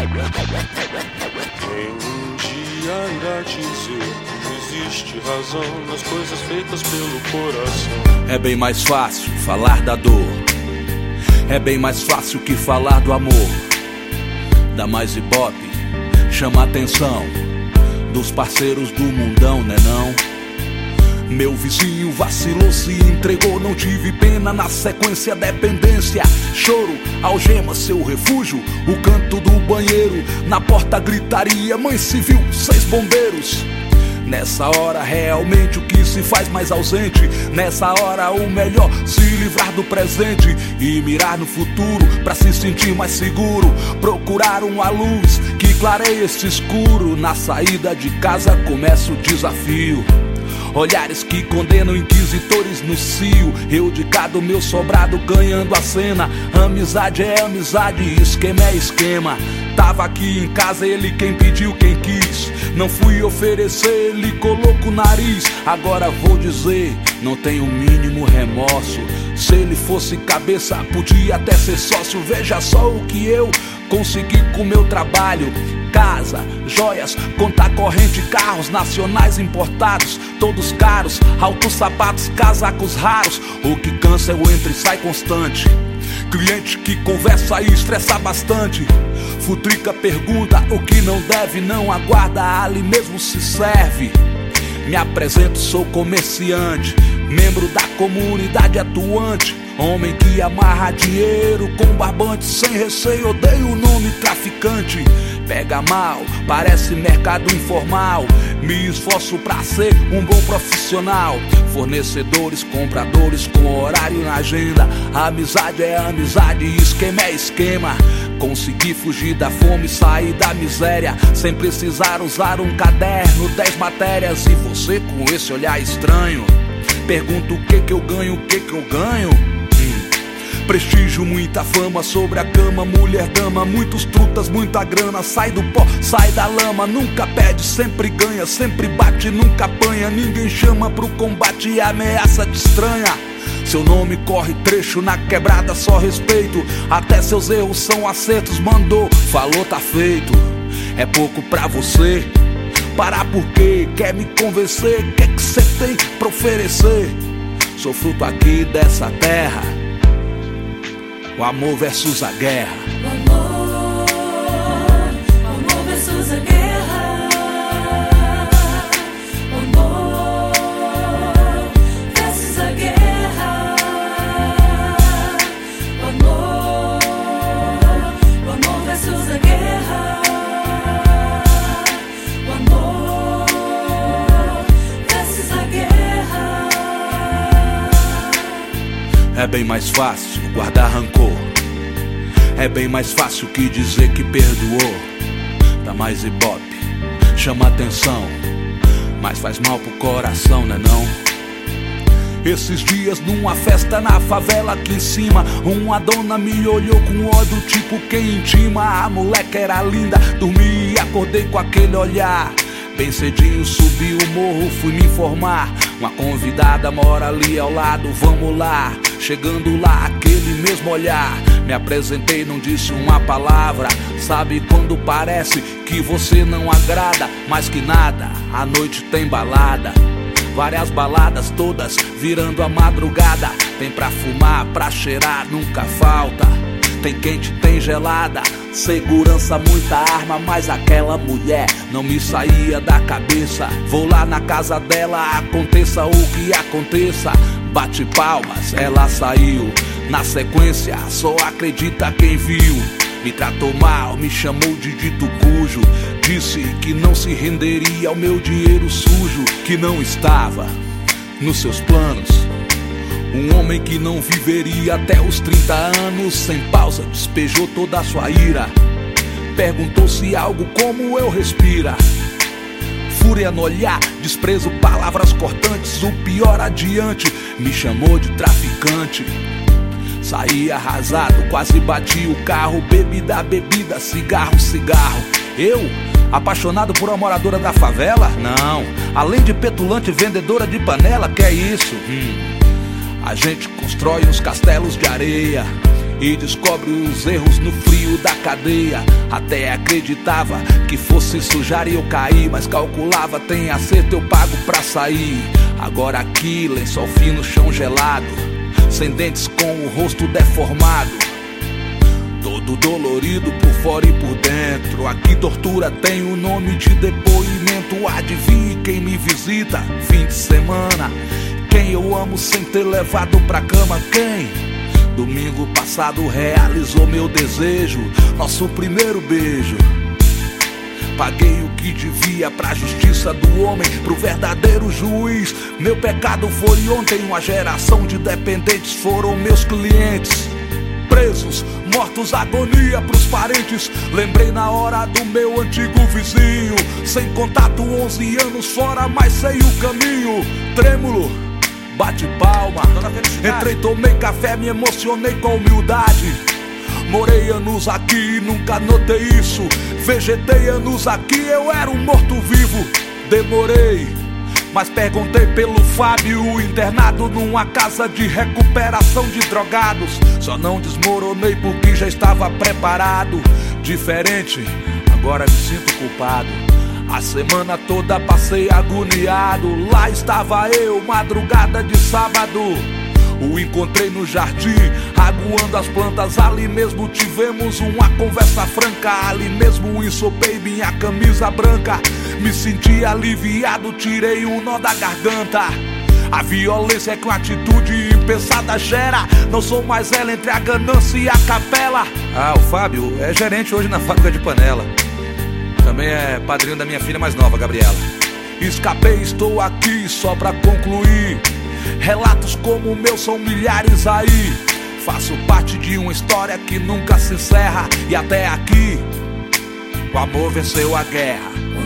Quem um dia irá dizer que existe razão nas coisas feitas pelo coração? É bem mais fácil falar da dor, é bem mais fácil que falar do amor. Dá mais ibope, chama a atenção dos parceiros do mundão, né não? Meu vizinho vacilou, se entregou, não tive pena. Na sequência, dependência, choro, algema, seu refúgio, o canto do banheiro. Na porta, gritaria, mãe civil, 6 bombeiros. Nessa hora, realmente o que se faz mais ausente. Nessa hora, o melhor, se livrar do presente e mirar no futuro, pra se sentir mais seguro. Procurar uma luz que clareie esse escuro. Na saída de casa, começa o desafio. Olhares que condenam inquisitores no cio. Eu de cada meu sobrado ganhando a cena. Amizade é amizade, esquema é esquema. Tava aqui em casa, ele quem pediu, quem quis. Não fui oferecer, ele colocou o nariz. Agora vou dizer, não tenho o mínimo remorso. Se ele fosse cabeça, podia até ser sócio. Veja só o que eu consegui com meu trabalho. Casa, joias, conta corrente, carros nacionais importados, todos caros, altos sapatos, casacos raros. O que cansa é o entra e sai constante. Cliente que conversa e estressa bastante. Futrica pergunta o que não deve, não aguarda, ali mesmo se serve. Me apresento, sou comerciante, membro da comunidade atuante. Homem que amarra dinheiro com barbante, sem receio, odeio o nome traficante. Pega mal, parece mercado informal. Me esforço pra ser um bom profissional. Fornecedores, compradores com horário na agenda. Amizade é amizade, esquema é esquema. Consegui fugir da fome, sair da miséria sem precisar usar um caderno, 10 matérias. E você com esse olhar estranho pergunta o que eu ganho, o que eu ganho? Prestígio, muita fama sobre a cama, mulher dama, muitos trutas, muita grana. Sai do pó, sai da lama, nunca perde, sempre ganha, sempre bate, nunca apanha. Ninguém chama pro combate e ameaça te estranha. Seu nome corre trecho na quebrada, só respeito. Até seus erros são acertos, mandou, falou, tá feito. É pouco pra você parar porque quer me convencer. Que cê tem pra oferecer? Sou fruto aqui dessa terra. O amor versus a guerra. O amor versus a guerra. O amor versus a guerra. O amor versus a guerra. O amor versus a guerra. É bem mais fácil guardar rancor, é bem mais fácil que dizer que perdoou. Dá mais ibope, chama atenção, mas faz mal pro coração, né não? Esses dias numa festa na favela aqui em cima, uma dona me olhou com ódio tipo quem intima. A moleca era linda, dormi e acordei com aquele olhar. Bem cedinho subi o morro, fui me informar. Uma convidada mora ali ao lado, vamos lá. Chegando lá, aquele mesmo olhar. Me apresentei, não disse uma palavra. Sabe quando parece que você não agrada? Mais que nada, a noite tem balada. Várias baladas, todas virando a madrugada. Tem pra fumar, pra cheirar, nunca falta. Tem quente, tem gelada, segurança, muita arma. Mas aquela mulher não me saía da cabeça. Vou lá na casa dela, aconteça o que aconteça. Bate palmas, ela saiu. Na sequência, só acredita quem viu. Me tratou mal, me chamou de dito cujo. Disse que não se renderia ao meu dinheiro sujo. Que não estava nos seus planos. Um homem que não viveria até os 30 anos. Sem pausa, despejou toda a sua ira. Perguntou se algo como eu respira. Fúria no olhar, desprezo, palavras cortantes. O pior adiante, me chamou de traficante. Saí arrasado, quase bati o carro. Bebida, bebida, cigarro, cigarro. Eu, apaixonado por uma moradora da favela? Não, além de petulante vendedora de panela, que é isso? A gente constrói uns castelos de areia e descobre os erros no frio da cadeia. Até acreditava que fosse sujar e eu cair, mas calculava, tem acerto, eu pago pra sair. Agora aqui, lençol fino, chão gelado, sem dentes, com o rosto deformado, todo dolorido por fora e por dentro. Aqui tortura tem o nome de depoimento. Adivinhe quem me visita fim de semana, quem eu amo sem ter levado pra cama. Quem domingo passado realizou meu desejo, nosso primeiro beijo. Paguei o que devia pra justiça do homem, pro verdadeiro juiz. Meu pecado foi ontem, uma geração de dependentes foram meus clientes. Presos, mortos, agonia pros parentes. Lembrei na hora do meu antigo vizinho, sem contato, 11 anos fora, mas sei o caminho. Trêmulo, bate palma, entrei, tomei café, me emocionei com humildade. Morei anos aqui e nunca notei isso. Vegetei anos aqui, eu era um morto-vivo. Demorei, mas perguntei pelo Fábio, internado numa casa de recuperação de drogados. Só não desmoronei porque já estava preparado. Diferente, agora me sinto culpado. A semana toda passei agoniado. Lá estava eu, madrugada de sábado. O encontrei no jardim, aguando as plantas. Ali mesmo tivemos uma conversa franca. Ali mesmo ensopei minha camisa branca. Me senti aliviado, tirei um nó da garganta. A violência que uma atitude impensada gera. Não sou mais ela entre a ganância e a capela. Ah, o Fábio é gerente hoje na fábrica de panela. Também é padrinho da minha filha mais nova, Gabriela. Escapei, estou aqui só pra concluir. Relatos como o meu são milhares aí. Faço parte de uma história que nunca se encerra. E até aqui, o amor venceu a guerra.